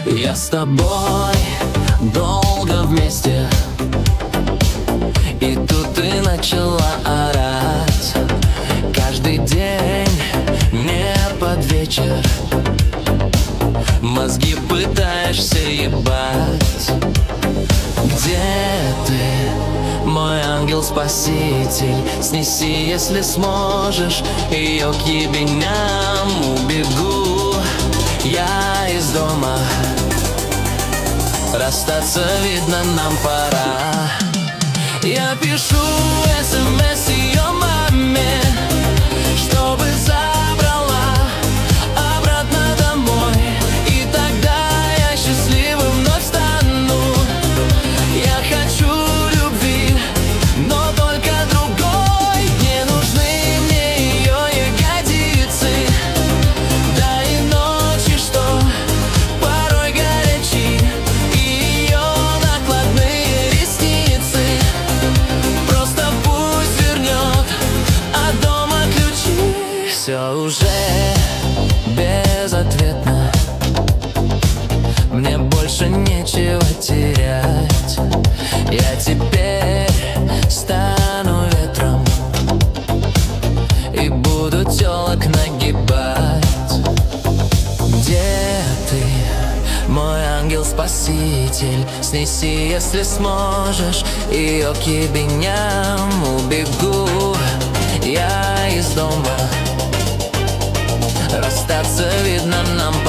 Я с тобой долго вместе, и тут ты начала орать. Каждый день не под вечер мозги пытаешься ебать. Где ты, мой ангел-спаситель? Снеси, если сможешь, ее к ебеням. Убегу я из дома, расстаться, видно, нам пора. Я пишу СМС ее маме, чтобы забрала обратно домой. И тогда я счастливым вновь стану. Я хочу любви, но только другой. Не нужны мне ее ягодицы, да и ночи, что порой горячи, и ее накладные ресницы. Просто пусть вернет от дома ключи. Все уже безответно, мне больше нечего терять. Я теперь стану ветром и буду телок нагибать. Где ты, мой ангел-спаситель? Снеси, если сможешь, ее к ебеням. Убегу я из дома, расстаться, видно, нам